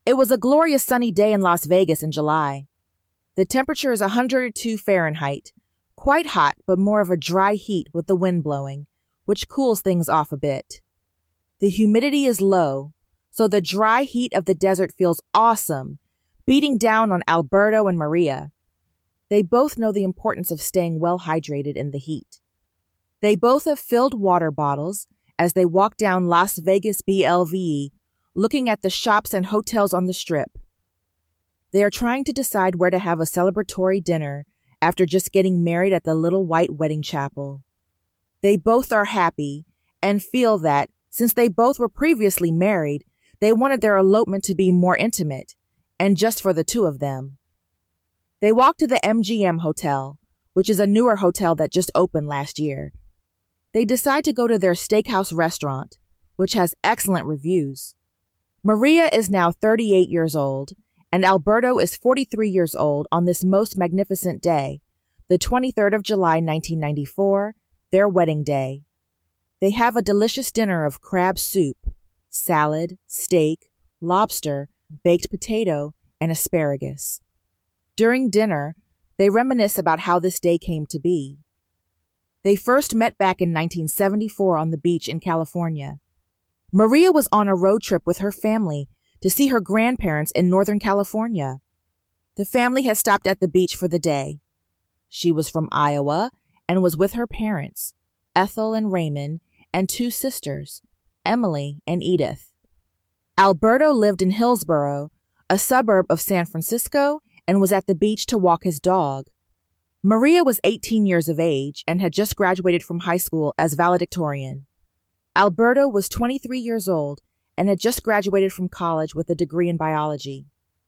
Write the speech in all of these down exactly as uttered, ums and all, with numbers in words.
It was a glorious sunny day in Las Vegas in July. The temperature is one hundred two Fahrenheit, quite hot but more of a dry heat with the wind blowing, which cools things off a bit. The humidity is low, so the dry heat of the desert feels awesome, beating down on Alberto and Maria. They both know the importance of staying well hydrated in the heat. They both have filled water bottles as they walk down Las Vegas B L V E, looking at the shops and hotels on the Strip. They are trying to decide where to have a celebratory dinner after just getting married at the little white wedding chapel. They both are happy and feel that, since they both were previously married, they wanted their elopement to be more intimate, and just for the two of them. They walk to the M G M Hotel, which is a newer hotel that just opened last year. They decide to go to their steakhouse restaurant, which has excellent reviews. Maria is now thirty-eight years old, and Alberto is forty-three years old on this most magnificent day, the twenty-third of July, nineteen ninety-four, their wedding day. They have a delicious dinner of crab soup, salad, steak, lobster, baked potato, and asparagus. During dinner, they reminisce about how this day came to be. They first met back in nineteen seventy-four on the beach in California. Maria was on a road trip with her family to see her grandparents in Northern California. The family had stopped at the beach for the day. She was from Iowa and was with her parents, Ethel and Raymond, and two sisters, Emily and Edith. Alberto lived in Hillsborough, a suburb of San Francisco, and was at the beach to walk his dog. Maria was eighteen years of age and had just graduated from high school as valedictorian. Alberto was twenty-three years old and had just graduated from college with a degree in biology.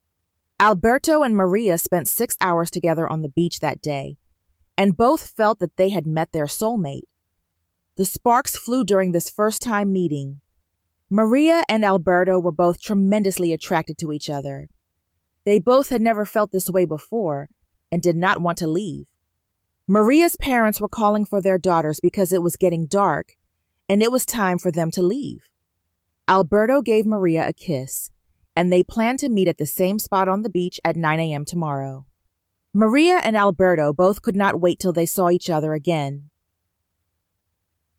Alberto and Maria spent six hours together on the beach that day, and both felt that they had met their soulmate. The sparks flew during this first-time meeting. Maria and Alberto were both tremendously attracted to each other. They both had never felt this way before and did not want to leave. Maria's parents were calling for their daughters because it was getting dark, and it was time for them to leave. Alberto gave Maria a kiss, and they planned to meet at the same spot on the beach at nine a.m. tomorrow. Maria and Alberto both could not wait till they saw each other again.